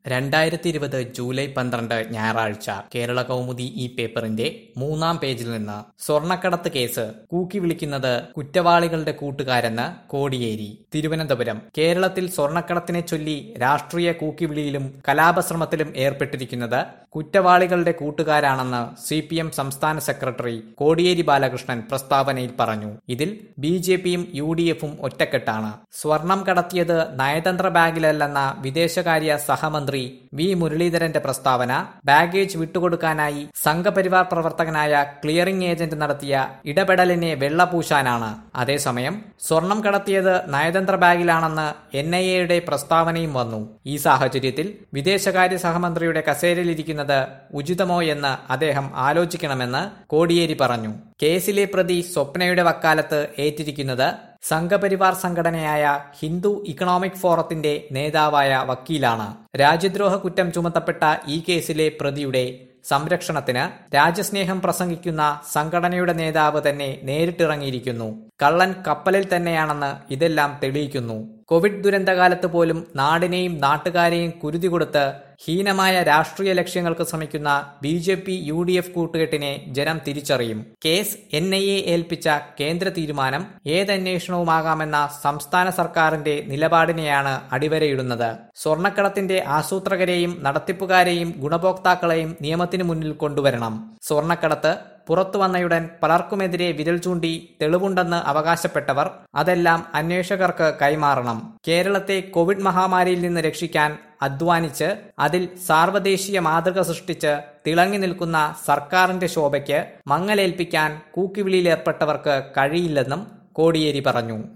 2020 July 12 ഞായറാഴ്ച കേരള കൗമുദി ഈ പേപ്പറിന്റെ 3-ാം പേജിൽ നിന്ന് സ്വർണ്ണക്കടത്ത് കേസ് കൂക്കി വിളിക്കുന്നത് കുറ്റവാളികളുടെ കൂട്ടുകാരെന്ന് കോടിയേരി. തിരുവനന്തപുരം. കേരളത്തിൽ സ്വർണ്ണക്കടത്തിനെ ചൊല്ലി രാഷ്ട്രീയ കൂക്കിവിളിയിലും കലാപശ്രമത്തിലും ഏർപ്പെട്ടിരിക്കുന്നത് കുറ്റവാളികളുടെ കൂട്ടുകാരാണെന്ന് CPM സംസ്ഥാന സെക്രട്ടറി കോടിയേരി ബാലകൃഷ്ണൻ പ്രസ്താവനയിൽ പറഞ്ഞു. ഇതിൽ BJPയും UDFും ഒറ്റക്കെട്ടാണ്. സ്വർണം കടത്തിയത് നയതന്ത്ര ബാഗിലല്ലെന്ന വിദേശകാര്യ സഹമന്ത്രി V മുരളീധരന്റെ പ്രസ്താവന ബാഗേജ് വിട്ടുകൊടുക്കാനായി സംഘപരിവാർ പ്രവർത്തകനായ ക്ലിയറിംഗ് ഏജന്റ് നടത്തിയ ഇടപെടലിനെ വെള്ളപൂശാനാണ്. അതേസമയം സ്വർണം കടത്തിയത് നയതന്ത്ര ബാഗിലാണെന്ന് NIAയുടെ പ്രസ്താവനയും വന്നു. ഈ സാഹചര്യത്തിൽ വിദേശകാര്യ സഹമന്ത്രിയുടെ കസേരയിലിരിക്കുന്നത് ഉചിതമോ എന്ന് അദ്ദേഹം ആലോചിക്കണമെന്ന് കോടിയേരി പറഞ്ഞു. കേസിലെ പ്രതി സ്വപ്നയുടെ വക്കാലത്ത് ഏറ്റിരിക്കുന്നത് സംഘപരിവാർ സംഘടനയായ ഹിന്ദു ഇക്കണോമിക് ഫോറത്തിന്റെ നേതാവായ വക്കീലാണ്. രാജ്യദ്രോഹ കുറ്റം ചുമത്തപ്പെട്ട ഈ കേസിലെ പ്രതിയുടെ സംരക്ഷണത്തിന് രാജ്യസ്നേഹം പ്രസംഗിക്കുന്ന സംഘടനയുടെ നേതാവ് തന്നെ നേരിട്ടിറങ്ങിയിരിക്കുന്നു. കള്ളൻ കപ്പലിൽ തന്നെയാണെന്ന് ഇതെല്ലാം തെളിയിക്കുന്നു. കോവിഡ് ദുരന്തകാലത്ത് പോലും നാടിനെയും നാട്ടുകാരെയും കുരുതി കൊടുത്ത് ഹീനമായ രാഷ്ട്രീയ ലക്ഷ്യങ്ങൾക്ക് ശ്രമിക്കുന്ന BJP UDF കൂട്ടുകെട്ടിനെ ജനം തിരിച്ചറിയും. കേസ് NIA ഏൽപ്പിച്ച കേന്ദ്ര തീരുമാനം ഏതന്വേഷണവുമാകാമെന്ന സംസ്ഥാന സർക്കാരിന്റെ നിലപാടിനെയാണ് അടിവരയിടുന്നത്. സ്വർണ്ണക്കടത്തിന്റെ ആസൂത്രകരെയും നടത്തിപ്പുകാരെയും ഗുണഭോക്താക്കളെയും നിയമത്തിന് മുന്നിൽ കൊണ്ടുവരണം. സ്വർണ്ണക്കടത്ത് പുറത്തുവന്നയുടൻ പലർക്കുമെതിരെ വിരൽ ചൂണ്ടി തെളിവുണ്ടെന്ന് അവകാശപ്പെട്ടവർ അതെല്ലാം അന്വേഷകർക്ക് കൈമാറണം. കേരളത്തെ കോവിഡ് മഹാമാരിയിൽ നിന്ന് രക്ഷിക്കാൻ അധ്വാനിച്ച് അതിൽ സാർവദേശീയ മാതൃക സൃഷ്ടിച്ച് തിളങ്ങി നിൽക്കുന്ന സർക്കാരിന്റെ ശോഭയ്ക്ക് മങ്ങലേൽപ്പിക്കാൻ കൂക്കിവിളിയിലേർപ്പെട്ടവർക്ക് കഴിയില്ലെന്നും കോടിയേരി പറഞ്ഞു.